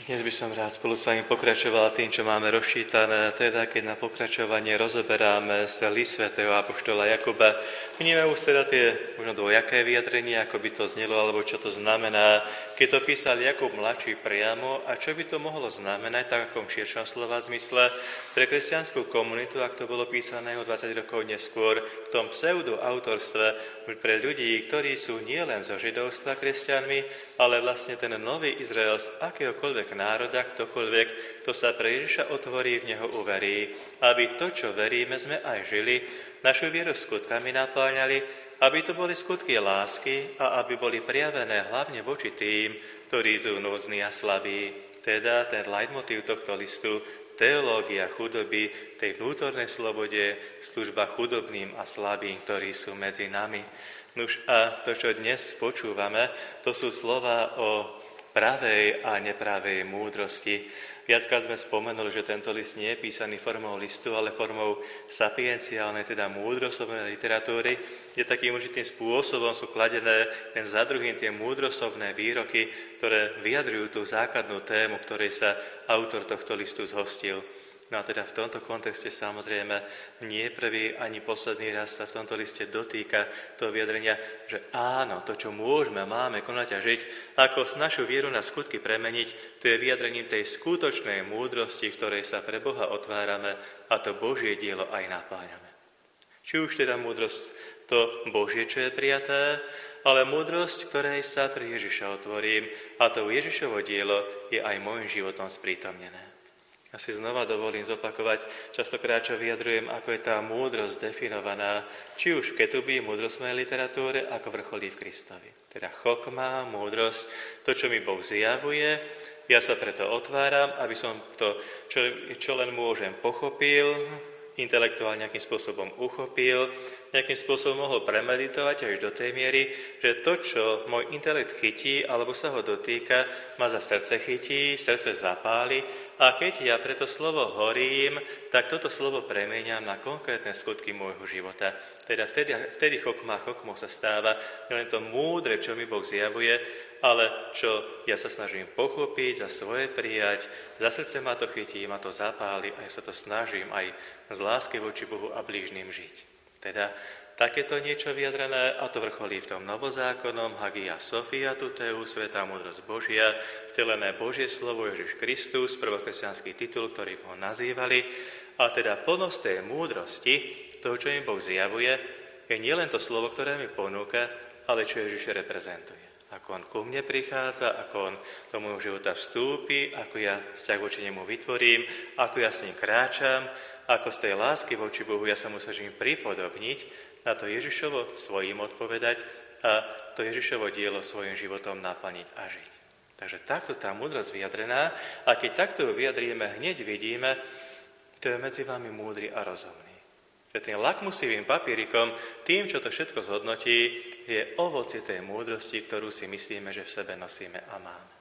Dnes by som rád spolu s vami pokračoval tým, čo máme rozčítané, teda keď na pokračovanie rozoberáme z list svätého apoštola Jakuba. Vidíme už teda tie možno dvojaké vyjadrenie, ako by to znelo, alebo čo to znamená, keď to písal Jakub mladší priamo a čo by to mohlo znamenať, tak akom širšom slova zmysle pre kresťanskú komunitu, ak to bolo písané o 20 rokov neskôr, v tom pseudoautorstve pre ľudí, ktorí sú nielen zo židovstva kresťanmi, ale vlastne ten nový Izrael z akéhokoľvek národa, ktokoľvek, kto sa pre Ježiša otvorí, v neho uverí, aby to, čo veríme, sme aj žili, našu vieru skutkami napáňali, aby to boli skutky lásky a aby boli prijavené hlavne voči tým, ktorí sú núdzni a slabí. Teda ten leitmotív tohto listu, teológia chudoby, tej vnútornej slobode, služba chudobným a slabým, ktorí sú medzi nami. Nuž a to, čo dnes počúvame, to sú slova o pravej a nepravej múdrosti. Viackrát sme spomenuli, že tento list nie je písaný formou listu, ale formou sapienciálnej, teda múdroslovnej literatúry, kde takým určitým spôsobom sú kladené ten za druhým tie múdroslovné výroky, ktoré vyjadrujú tú základnú tému, ktorej sa autor tohto listu zhostil. No a teda v tomto kontexte samozrejme nie prvý ani posledný raz sa v tomto liste dotýka toho vyjadrenia, že áno, to, čo môžeme, máme konať a žiť, ako našu vieru na skutky premeniť, to je vyjadrením tej skutočnej múdrosti, v ktorej sa pre Boha otvárame a to Božie dielo aj napáňame. Či už teda múdrosť to Božie, čo je prijaté, ale múdrosť, ktorej sa pre Ježiša otvorím a to Ježišovo dielo je aj môjim životom sprítomnené. Ja si znova dovolím zopakovať, častokrát čo vyjadrujem, ako je tá múdrosť definovaná, či už v ketubí, múdrostnej literatúre, ako vrcholí v Kristovi. Teda chokma, múdrosť, to, čo mi Boh zjavuje, ja sa preto otváram, aby som to, čo len môžem, pochopil, intelektuálne nejakým spôsobom uchopil, nejakým spôsobom mohol premeditovať až do tej miery, že to, čo môj intelekt chytí alebo sa ho dotýka, ma za srdce chytí, srdce zapáli a keď ja pre to slovo horím, tak toto slovo premieňam na konkrétne skutky môjho života. Teda vtedy chokmou sa stáva nielen to múdre, čo mi Boh zjavuje, ale čo ja sa snažím pochopiť, za svoje prijať, za srdce ma to chytí, ma to zapáli a ja sa to snažím aj z lásky voči Bohu a blížnym žiť. Teda takéto niečo vyjadrené, a to vrcholí v tom novozákonnom, Hagia Sophia Tuteu, svätá múdrosť Božia, vtelené Božie slovo Ježiš Kristus, prvokresťanský titul, ktorý ho nazývali, a teda plnosť tej múdrosti, toho, čo im Boh zjavuje, je nielen to slovo, ktoré mi ponúka, ale čo Ježiš reprezentuje. Ako on ku mne prichádza, ako on do môjho života vstúpi, ako ja vzťah voči nemu vytvorím, ako ja s ním kráčam, ako z tej lásky voči Bohu ja sa mu snažím pripodobniť, na to Ježišovo svojím odpovedať a to Ježišovo dielo svojim životom naplniť a žiť. Takže takto tá múdrosť vyjadrená a keď takto ju vyjadríme, hneď vidíme, to je medzi vami múdry a rozumný. Že tým lakmusovým papierikom, tým, čo to všetko zhodnotí, je ovocie tej múdrosti, ktorú si myslíme, že v sebe nosíme a máme.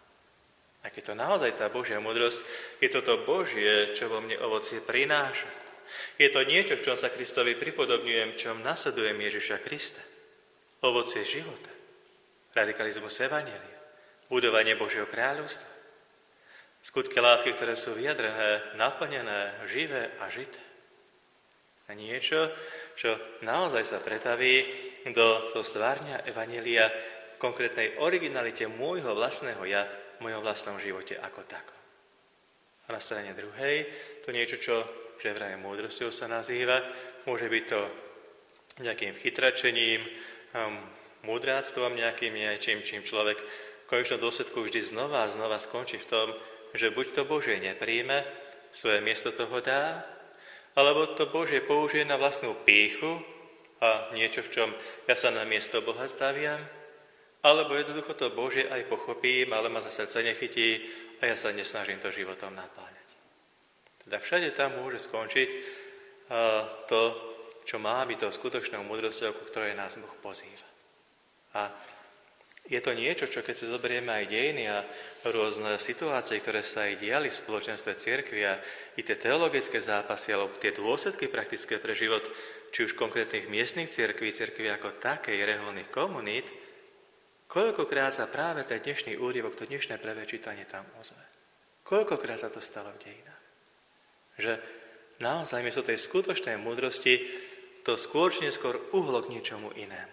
A keď to naozaj tá Božia múdrosť, je toto Božie, čo vo mne ovocie prináša. Je to niečo, v čom sa Kristovi pripodobňujem, čom nasledujem Ježiša Krista. Ovocie života, radikalizmus evanjelia, budovanie Božieho kráľovstva, skutky lásky, ktoré sú vyjadrené, naplnené, živé a žité. A niečo, čo naozaj sa pretaví do stvárňa evanjelia v konkrétnej originalite môjho vlastného ja, v mojom vlastnom živote ako takom. A na strane druhej, to niečo, čo vraj múdrosťou sa nazýva, môže byť to nejakým chytračením, múdráctvom niečím, čím človek v konečnom dôsledku vždy znova a znova skončí v tom, že buď to Božie nepríjme, svoje miesto toho dá, alebo to Božie použije na vlastnú pýchu a niečo, v čom ja sa na miesto Boha staviam, alebo jednoducho to Božie aj pochopím, ale ma za srdce nechytí a ja sa nesnažím to životom napáňať. Teda všade tam môže skončiť to, čo má byť tou skutočnou múdrosťou, ku ktorej nás Boh pozýva. A je to niečo, čo keď si zoberieme aj dejiny a rôzne situácie, ktoré sa aj diali v spoločenstve cirkvi a i tie teologické zápasy, alebo tie dôsledky praktické pre život, či už konkrétnych miestnych cirkví ako takej, reholných komunít, koľkokrát sa práve ten dnešný úryvok, to dnešné prvé čítanie tam ozve. Koľkokrát sa to stalo v dejinách? Že naozaj miesto tej skutočnej múdrosti to skôr či neskôr uhlo k niečomu inému.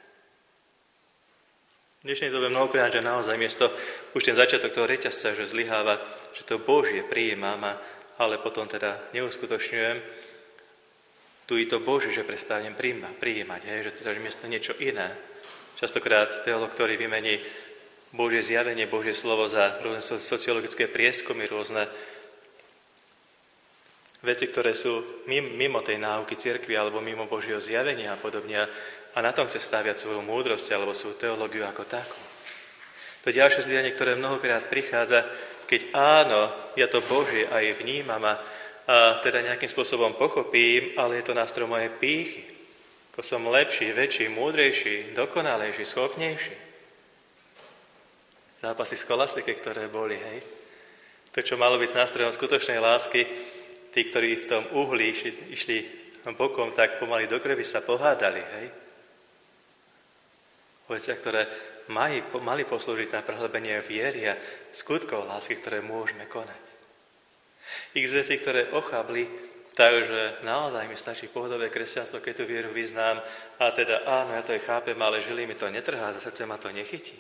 V dnešnej dobe mnohokrát, že naozaj miesto už ten začiatok toho reťazca, že zlyháva, že to Božie prijímam, ale potom teda neuskutočňujem, tu i to Božie, že prestávam prijímať, že teda miesto niečo iné. Častokrát teológ, ktorý vymení Božie zjavenie, Božie slovo za rôzne sociologické prieskumy, rôzne veci, ktoré sú mimo tej náuky cirkvi alebo mimo Božieho zjavenia a podobne, a na tom chce staviať svoju múdrosť alebo svoju teológiu ako takú. To ďalšie zlyhanie, ktoré mnohokrát prichádza, keď áno, ja to Božie aj vnímam a teda nejakým spôsobom pochopím, ale je to nástroj mojej pýchy. Ako som lepší, väčší, múdrejší, dokonalejší, schopnejší. Zápasy v skolastike, ktoré boli, hej. To, čo malo byť nástrojom skutočnej lásky, tí, ktorí v tom uhli išli bokom, tak pomaly do krvi sa pohádali, hej. Veciach, ktoré mali poslúžiť na prehlbenie viery a skutkov lásky, ktoré môžeme konať. Ich z vecí, ktoré ochabli, takže naozaj mi stačí pohodové kresťanstvo, keď tú vieru vyznám, a teda áno, ja to aj chápem, ale žili mi to netrhá, za srdce ma to nechytí.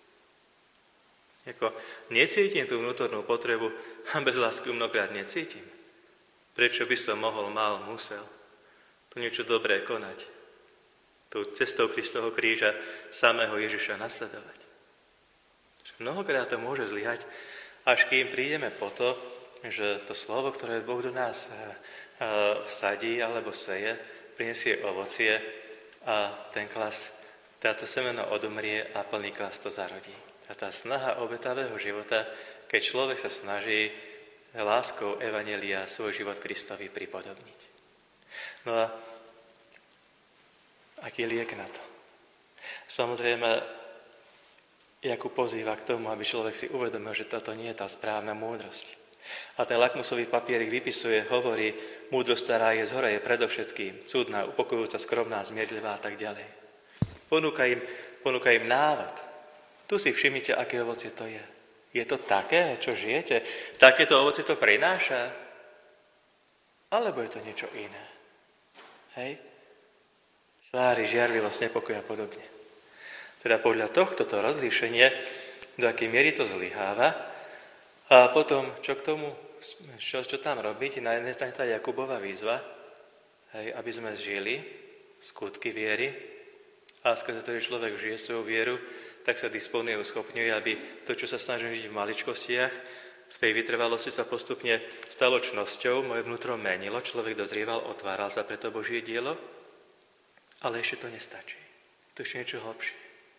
Necítim tú vnútornú potrebu a bez lásky mnohokrát necítim. Prečo by som musel tu niečo dobré konať? Tou cestou Kristovho kríža samého Ježiša nasledovať. Mnohokrát to môže zlyhať, až kým prídeme po to, že to slovo, ktoré Boh do nás vsadí alebo seje, prinesie ovocie a ten klas, táto semeno odumrie a plný klas to zarodí. A tá snaha obetavého života, keď človek sa snaží láskou evanjelia svoj život Kristovi pripodobniť. No a aký liek na to? Samozrejme, Jakub pozýva k tomu, aby človek si uvedomil, že toto nie je tá správna múdrosť. A ten lakmusový papierik vypisuje, hovorí, múdrosť, ktorá je zhora, je predovšetkým súdna, upokojujúca, skromná, zmierlivá a tak ďalej. Ponúka im návod. Tu si všimnite, aké ovocie to je. Je to také, čo žijete? Takéto ovocie to prináša? Alebo je to niečo iné? Hej? Sári, žiarlivosť, nepokoj a podobne. Teda podľa tohto rozlíšenie, do akej miery to zlyháva, a potom, čo k tomu, čo tam robiť, na jednej strane tá Jakubova výzva, hej, aby sme žili skutky viery, a skrze ktorý človek žije svoju vieru, tak sa disponuje, uschopňuje, aby to, čo sa snažím žiť v maličkostiach, v tej vytrvalosti sa postupne stalo čnosťou, moje vnútro menilo, človek dozrieval, otváral sa pre to Božie dielo, ale ešte to nestačí. To ešte niečo hlbšie.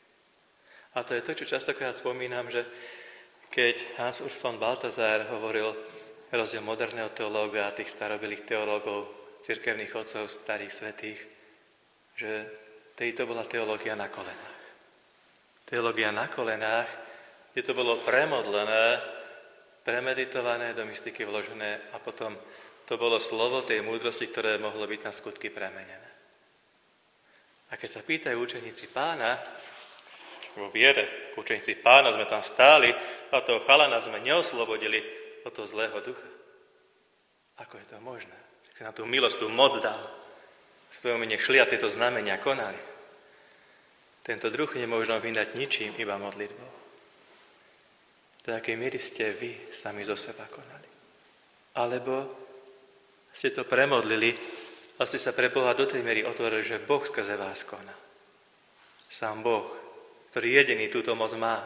A to je to, čo častokrát spomínam, že keď Hans Urs von Balthasar hovoril rozdiel moderného teológa a tých starobilých teológov, cirkevných otcov, starých svätých, že to bola teológia na kolenách. Teológia na kolenách, kde to bolo premodlené, premeditované, do mystiky vložené a potom to bolo slovo tej múdrosti, ktoré mohlo byť na skutky premenené. A keď sa pýtajú učeníci Pána, vo viere, učeníci Pána sme tam stáli a toho chalana sme neoslobodili od toho zlého ducha. Ako je to možné? Že si na tú milosť, tú moc dal. S tvojom nech šli a tieto znamenia konali. Tento druh nemôžno vydať ničím, iba modlitbou. Do akej miery ste vy sami zo seba konali? Alebo ste to premodlili a ste sa pre Boha do tej miery otvorili, že Boh skrze vás koná. Sám Boh, ktorý jediný túto moc má.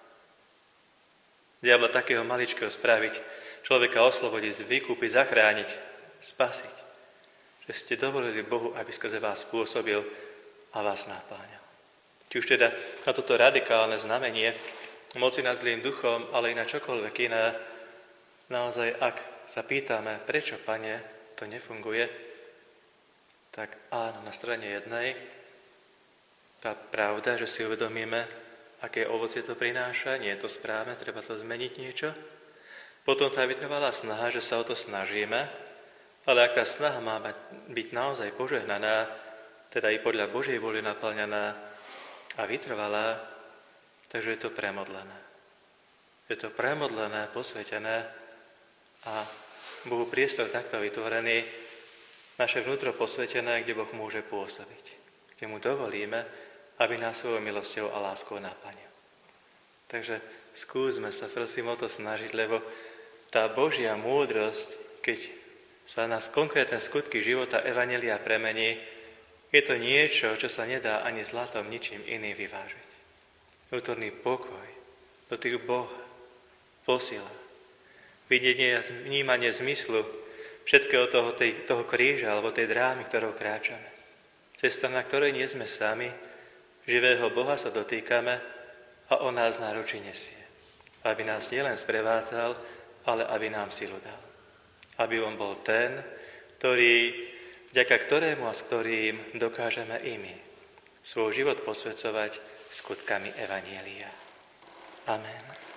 Diabla takého maličkého spraviť, človeka oslobodiť, vykúpiť, zachrániť, spasiť. Že ste dovolili Bohu, aby skrze vás pôsobil a vás napáňal. Či už teda na toto radikálne znamenie moci nad zlým duchom, ale i na čokoľvek iné, naozaj, ak sa pýtame, prečo, Pane, to nefunguje, tak áno, na strane jednej tá pravda, že si uvedomíme, aké ovocie to prináša, nie je to správne, treba to zmeniť niečo. Potom tá vytrvalá snaha, že sa o to snažíme, ale ak tá snaha má byť naozaj požehnaná, teda i podľa Božej vôle naplňaná a vytrvalá, takže je to premodlené. Je to premodlené, posvetené a Bohu priestor takto vytvorený, naše vnútro posvetené, kde Boh môže pôsobiť. Kde mu dovolíme, aby nás svojou milosťou a láskou naplnil. Takže skúsme sa prosím o to snažiť, lebo tá Božia múdrosť, keď sa nás konkrétne skutky života evanjelia premení, je to niečo, čo sa nedá ani zlatom ničím iným vyvážiť. Vnútorný pokoj, dotyk Boha, posila, videnie a vnímanie zmyslu všetkého toho kríža alebo tej drámy, ktorou kráčame. Cesta, na ktorej nie sme sami, živého Boha sa dotýkame a on nás náručí nesie. Aby nás nielen sprevádzal, ale aby nám silu dal. Aby on bol ten, vďaka ktorému a s ktorým dokážeme i my svoj život posvedzovať skutkami evanjelia. Amen.